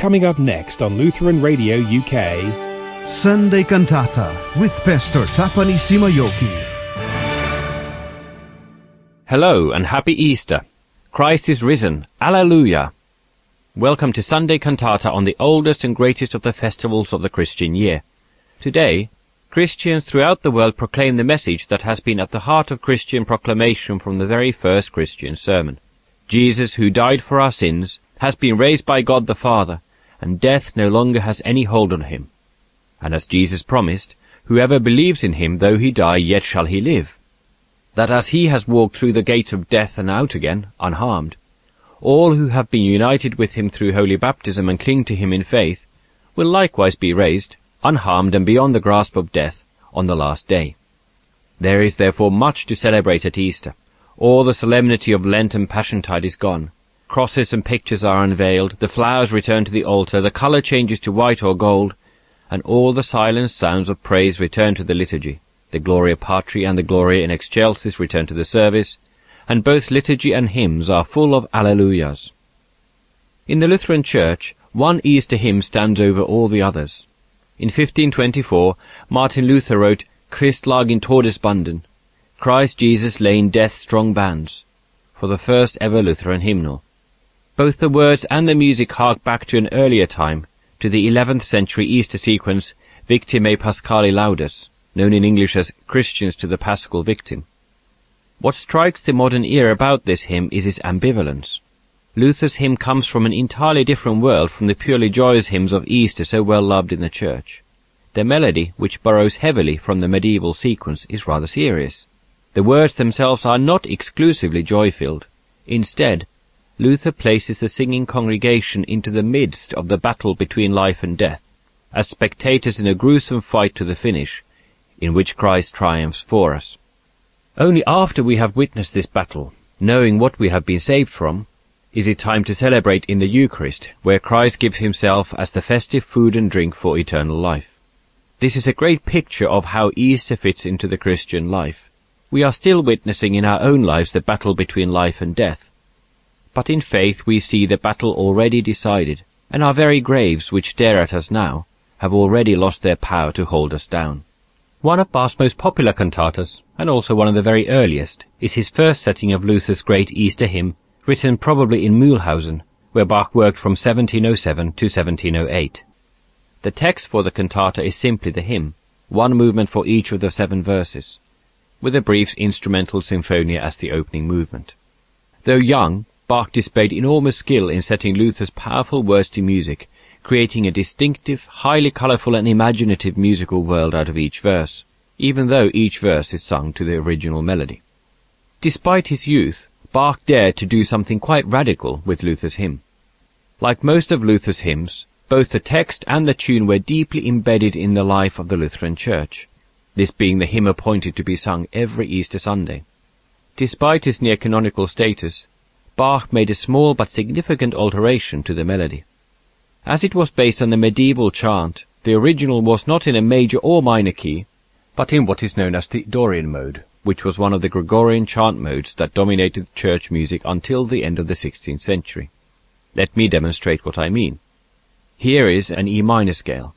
Coming up next on Lutheran Radio UK, Sunday Cantata with Pastor Tapani Simayoki. Hello and happy Easter. Christ is risen. Alleluia. Welcome to Sunday Cantata on the oldest and greatest of the festivals of the Christian year. Today, Christians throughout the world proclaim the message that has been at the heart of Christian proclamation from the very first Christian sermon. Jesus, who died for our sins, has been raised by God the Father, and death no longer has any hold on him. And as Jesus promised, whoever believes in him, though he die, yet shall he live. That as he has walked through the gates of death and out again, unharmed, all who have been united with him through holy baptism and cling to him in faith, will likewise be raised, unharmed and beyond the grasp of death, on the last day. There is therefore much to celebrate at Easter. All the solemnity of Lent and Passiontide is gone. Crosses and pictures are unveiled, the flowers return to the altar, the colour changes to white or gold, and all the silent sounds of praise return to the liturgy. The Gloria Patri and the Gloria in Excelsis return to the service, and both liturgy and hymns are full of Alleluias. In the Lutheran Church, one Easter hymn stands over all the others. In 1524, Martin Luther wrote, Christ lag in Todesbanden, Christ Jesus lay in death's strong bands, for the first ever Lutheran hymnal. Both the words and the music hark back to an earlier time, to the 11th century Easter sequence Victimae Paschali Laudes, known in English as Christians to the Paschal Victim. What strikes the modern ear about this hymn is its ambivalence. Luther's hymn comes from an entirely different world from the purely joyous hymns of Easter so well loved in the Church. The melody, which borrows heavily from the medieval sequence, is rather serious. The words themselves are not exclusively joy-filled. Instead, Luther places the singing congregation into the midst of the battle between life and death, as spectators in a gruesome fight to the finish, in which Christ triumphs for us. Only after we have witnessed this battle, knowing what we have been saved from, is it time to celebrate in the Eucharist, where Christ gives himself as the festive food and drink for eternal life. This is a great picture of how Easter fits into the Christian life. We are still witnessing in our own lives the battle between life and death. But in faith we see the battle already decided, and our very graves which stare at us now have already lost their power to hold us down. One of Bach's most popular cantatas, and also one of the very earliest, is his first setting of Luther's great Easter hymn, written probably in Mühlhausen, where Bach worked from 1707 to 1708. The text for the cantata is simply the hymn, one movement for each of the 7 verses, with a brief instrumental sinfonia as the opening movement. Though young, Bach displayed enormous skill in setting Luther's powerful words to music, creating a distinctive, highly colourful and imaginative musical world out of each verse, even though each verse is sung to the original melody. Despite his youth, Bach dared to do something quite radical with Luther's hymn. Like most of Luther's hymns, both the text and the tune were deeply embedded in the life of the Lutheran Church, this being the hymn appointed to be sung every Easter Sunday. Despite its near-canonical status, Bach made a small but significant alteration to the melody. As it was based on the medieval chant, the original was not in a major or minor key, but in what is known as the Dorian mode, which was one of the Gregorian chant modes that dominated church music until the end of the 16th century. Let me demonstrate what I mean. Here is an E minor scale.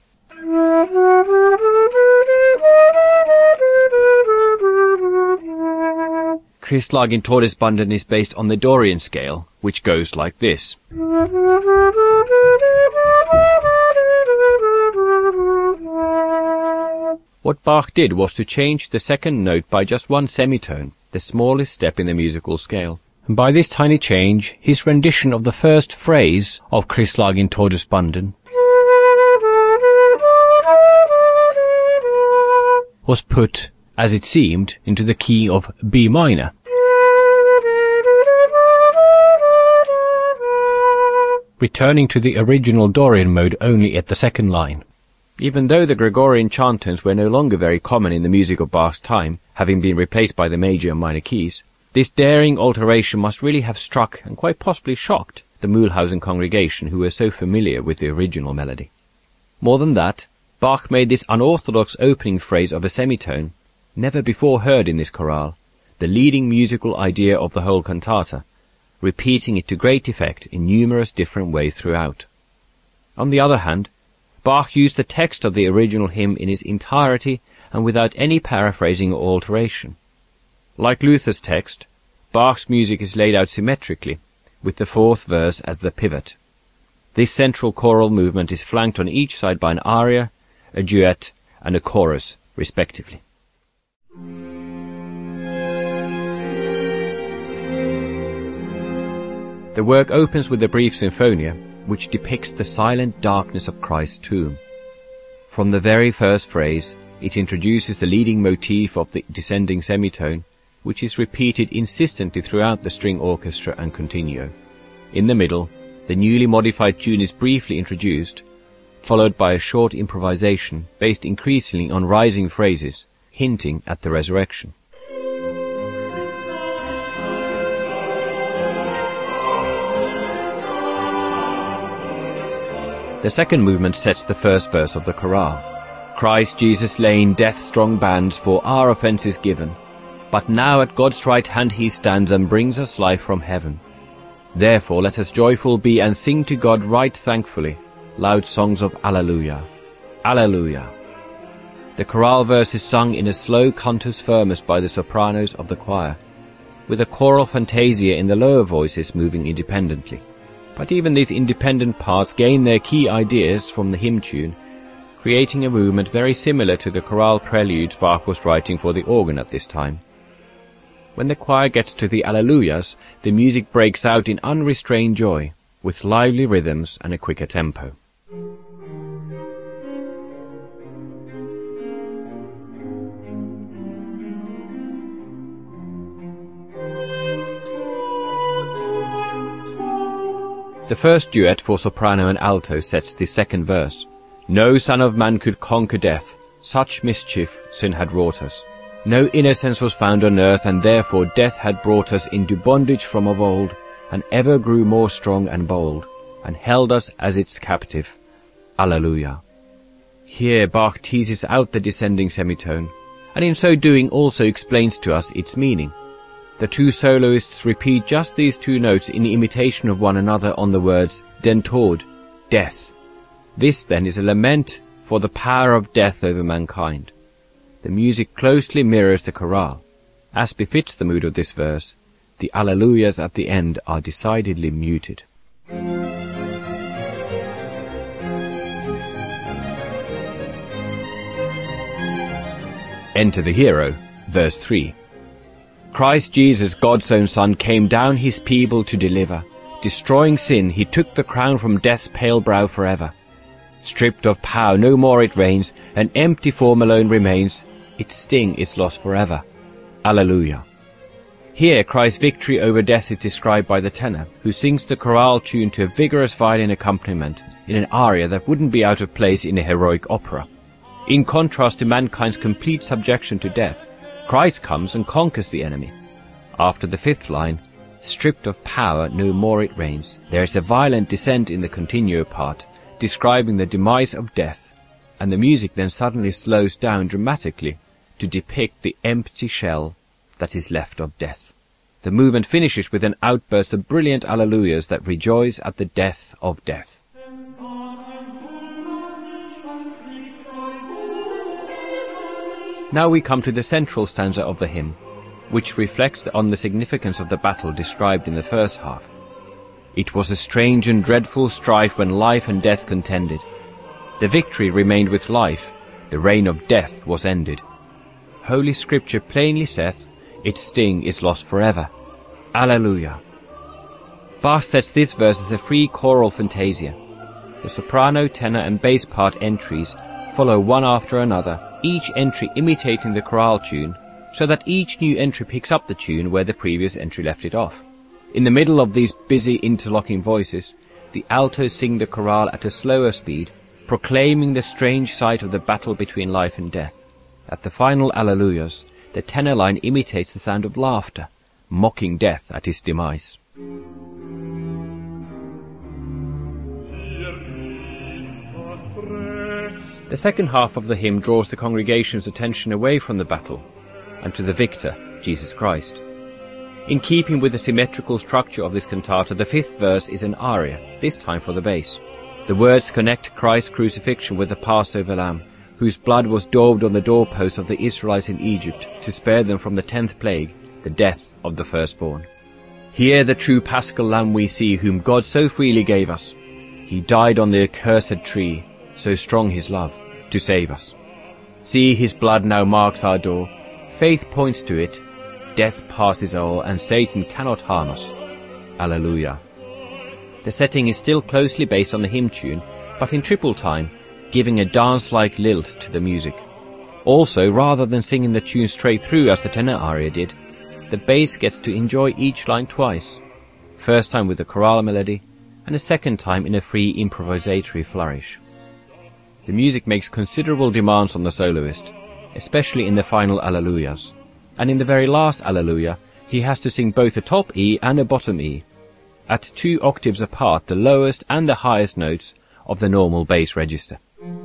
Christ lag in Todesbanden is based on the Dorian scale, which goes like this. What Bach did was to change the second note by just one semitone, the smallest step in the musical scale. And by this tiny change, his rendition of the first phrase of Christ lag in Todesbanden was put, as it seemed, into the key of B minor. Returning to the original Dorian mode only at the second line. Even though the Gregorian chant tones were no longer very common in the music of Bach's time, having been replaced by the major and minor keys, this daring alteration must really have struck and quite possibly shocked the Mühlhausen congregation who were so familiar with the original melody. More than that, Bach made this unorthodox opening phrase of a semitone, never before heard in this chorale, the leading musical idea of the whole cantata, repeating it to great effect in numerous different ways throughout. On the other hand, Bach used the text of the original hymn in its entirety and without any paraphrasing or alteration. Like Luther's text, Bach's music is laid out symmetrically, with the fourth verse as the pivot. This central choral movement is flanked on each side by an aria, a duet, and a chorus, respectively. The work opens with a brief sinfonia, which depicts the silent darkness of Christ's tomb. From the very first phrase, it introduces the leading motif of the descending semitone, which is repeated insistently throughout the string orchestra and continuo. In the middle, the newly modified tune is briefly introduced, followed by a short improvisation based increasingly on rising phrases, hinting at the resurrection. The second movement sets the first verse of the chorale. Christ Jesus lay in death's strong bands for our offences given, but now at God's right hand he stands and brings us life from heaven. Therefore let us joyful be and sing to God right thankfully, loud songs of Alleluia. Alleluia. The chorale verse is sung in a slow cantus firmus by the sopranos of the choir, with a choral fantasia in the lower voices moving independently. But even these independent parts gain their key ideas from the hymn tune, creating a movement very similar to the chorale preludes Bach was writing for the organ at this time. When the choir gets to the Alleluias, the music breaks out in unrestrained joy, with lively rhythms and a quicker tempo. The first duet for soprano and alto sets the second verse. No son of man could conquer death, such mischief sin had wrought us. No innocence was found on earth, and therefore death had brought us into bondage from of old, and ever grew more strong and bold, and held us as its captive. Alleluia. Here Bach teases out the descending semitone, and in so doing also explains to us its meaning. The two soloists repeat just these two notes in imitation of one another on the words den Tod, death. This then is a lament for the power of death over mankind. The music closely mirrors the chorale. As befits the mood of this verse, the Alleluias at the end are decidedly muted. Enter the hero, verse 3. Christ Jesus, God's own Son, came down his people to deliver. Destroying sin, he took the crown from death's pale brow forever. Stripped of power, no more it reigns, an empty form alone remains, its sting is lost forever. Alleluia. Here Christ's victory over death is described by the tenor, who sings the chorale tune to a vigorous violin accompaniment in an aria that wouldn't be out of place in a heroic opera. In contrast to mankind's complete subjection to death, Christ comes and conquers the enemy. After the fifth line, stripped of power, no more it reigns, there is a violent descent in the continuo part, describing the demise of death, and the music then suddenly slows down dramatically to depict the empty shell that is left of death. The movement finishes with an outburst of brilliant alleluias that rejoice at the death of death. Now we come to the central stanza of the hymn, which reflects on the significance of the battle described in the first half. It was a strange and dreadful strife when life and death contended. The victory remained with life, the reign of death was ended. Holy Scripture plainly saith, its sting is lost forever. Alleluia. Bach sets this verse as a free choral fantasia. The soprano, tenor and bass part entries follow one after another, each entry imitating the chorale tune, so that each new entry picks up the tune where the previous entry left it off. In the middle of these busy interlocking voices, the altos sing the chorale at a slower speed, proclaiming the strange sight of the battle between life and death. At the final alleluias, the tenor line imitates the sound of laughter, mocking death at his demise. The second half of the hymn draws the congregation's attention away from the battle and to the victor, Jesus Christ. In keeping with the symmetrical structure of this cantata, the fifth verse is an aria, this time for the bass. The words connect Christ's crucifixion with the Passover lamb, whose blood was daubed on the doorposts of the Israelites in Egypt to spare them from the 10th plague, the death of the firstborn. Here the true paschal lamb we see, whom God so freely gave us. He died on the accursed tree, so strong his love, to save us. See, his blood now marks our door. Faith points to it. Death passes all, and Satan cannot harm us. Alleluia. The setting is still closely based on the hymn tune, but in triple time, giving a dance-like lilt to the music. Also, rather than singing the tune straight through as the tenor aria did, the bass gets to enjoy each line twice, first time with the chorale melody, and a second time in a free improvisatory flourish. The music makes considerable demands on the soloist, especially in the final Alleluias, and in the very last Alleluia he has to sing both a top E and a bottom E, at 2 octaves apart, the lowest and the highest notes of the normal bass register.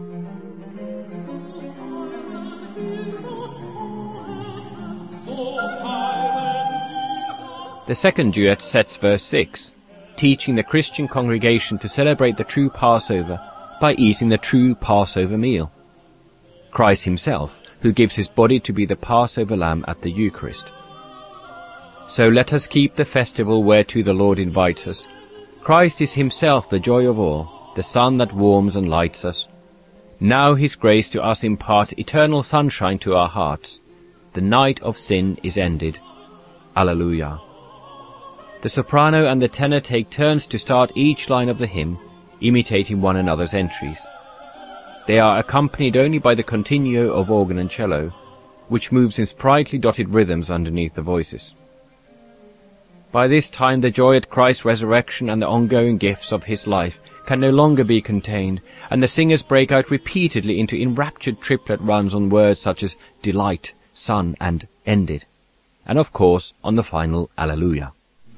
The second duet sets verse 6, teaching the Christian congregation to celebrate the true Passover by eating the true Passover meal. Christ himself, who gives his body to be the Passover lamb at the Eucharist. So let us keep the festival whereto the Lord invites us. Christ is himself the joy of all, the sun that warms and lights us. Now his grace to us imparts eternal sunshine to our hearts. The night of sin is ended. Alleluia. The soprano and the tenor take turns to start each line of the hymn, imitating one another's entries. They are accompanied only by the continuo of organ and cello, which moves in sprightly dotted rhythms underneath the voices. By this time the joy at Christ's resurrection and the ongoing gifts of his life can no longer be contained, and the singers break out repeatedly into enraptured triplet runs on words such as delight, son, and ended, and of course on the final Alleluia.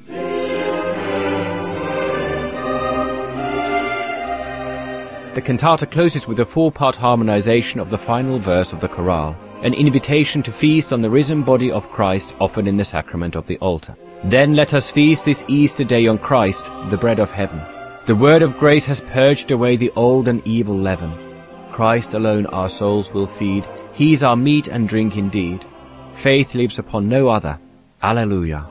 The cantata closes with a 4-part harmonization of the final verse of the chorale, an invitation to feast on the risen body of Christ offered in the sacrament of the altar. Then let us feast this Easter day on Christ, the bread of heaven. The word of grace has purged away the old and evil leaven. Christ alone our souls will feed. He's our meat and drink indeed. Faith lives upon no other. Alleluia.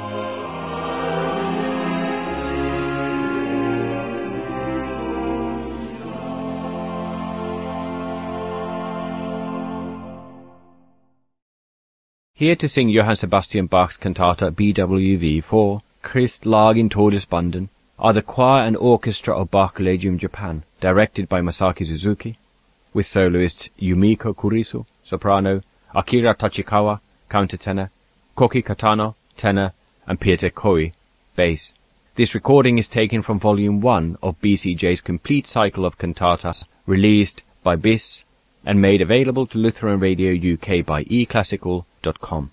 Here to sing Johann Sebastian Bach's cantata BWV 4, Christ lag in Todesbanden, are the choir and orchestra of Bach Collegium Japan, directed by Masaki Suzuki, with soloists Yumiko Kurisu, soprano, Akira Tachikawa, countertenor, Koki Katano, tenor, and Pieter Koi, bass. This recording is taken from Volume 1 of BCJ's complete cycle of cantatas, released by BIS, and made available to Lutheran Radio UK by eClassical.com.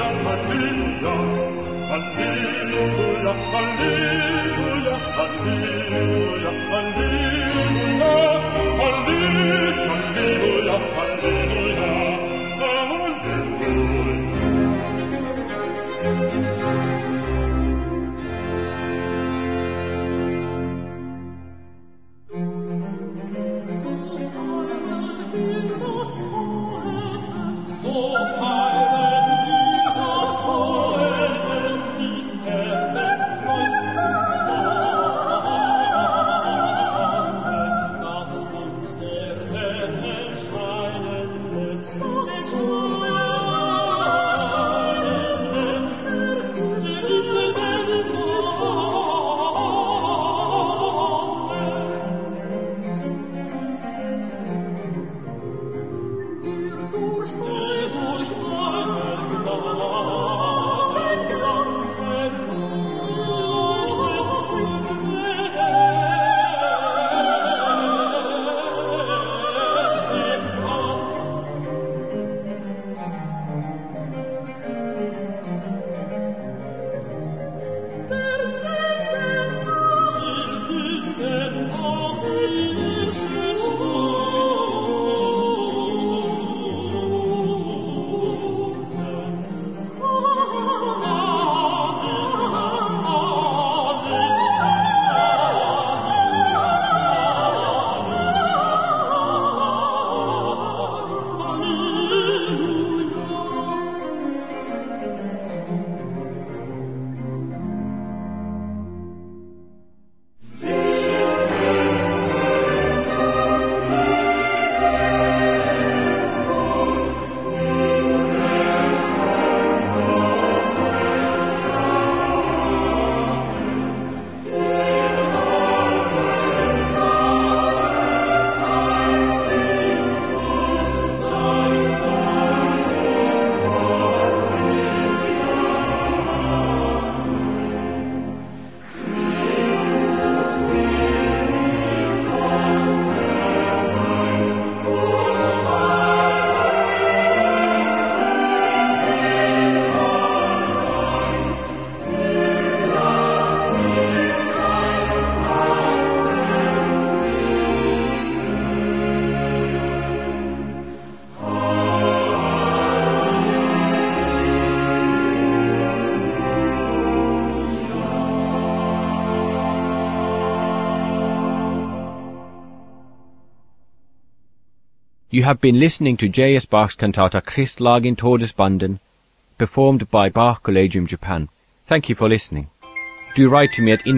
You have been listening to J.S. Bach's cantata Christlag in Todesbanden, performed by Bach Collegium Japan. Thank you for listening. Do write to me at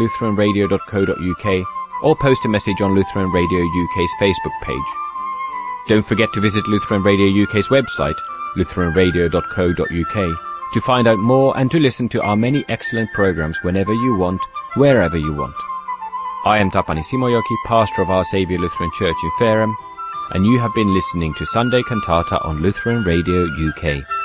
info@lutheranradio.co.uk or post a message on Lutheran Radio UK's Facebook page. Don't forget to visit Lutheran Radio UK's website, lutheranradio.co.uk, to find out more and to listen to our many excellent programs whenever you want, wherever you want. I am Tapani Simojoki, pastor of Our Saviour Lutheran Church in Fareham, and you have been listening to Sunday Cantata on Lutheran Radio UK.